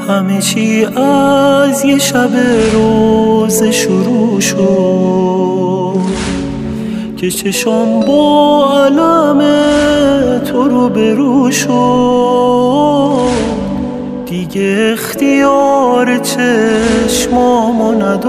همه چی از یه شب روز شروع شد که چشام با علم تو رو برو شد. دیگه اختیار چشمامو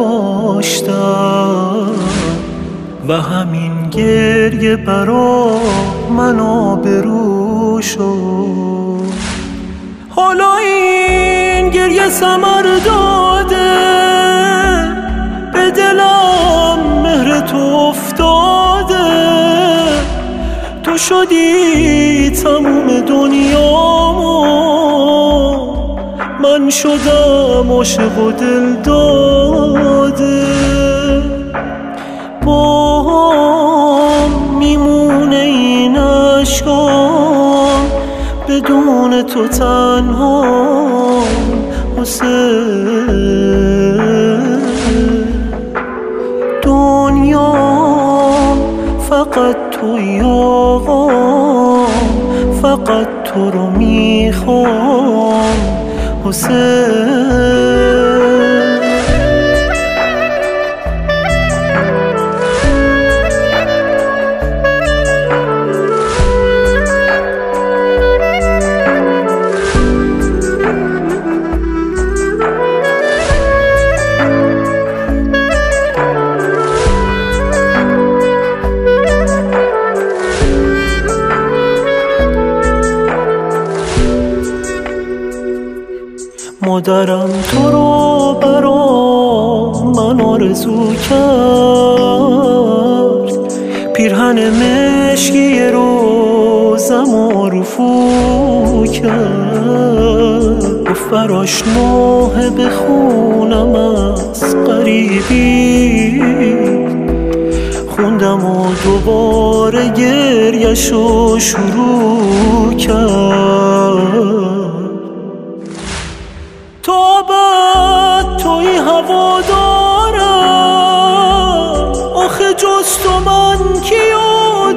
نداشتم و همین گریه برا من آبرو شد. حالا این گریه ثمر داده، به دلم مهر تو افتاده. تو شدی تموم دنیامو، من شدم عاشق و دل داده. با هم میمونه این عشقام، بدون تو تنها حسین. دنیا فقط توی آقا، فقط تو رو میخوام حسین. مادرم تو رو برا من آرزو کرد، پیرهن مشکی روزم رفو کرد. گفت براش نوحه بخونم از غریبی، خوندم و دوباره گریه‌شو شروع کرد. تا بعد توی هوا دارم، آخه جز تو من کیو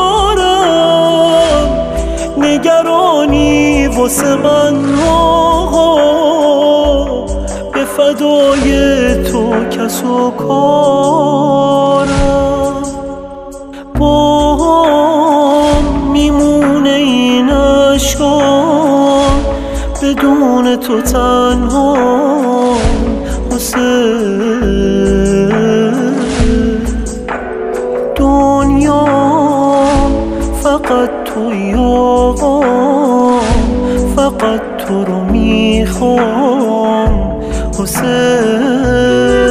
دارم. نگرانی واسه من آقا، به فدای تو کس و کارم. با هم میمونه این عشقام، بدون تو تنها حسین. دنیا فقط توی آقا، فقط تو رو میخوام حسین.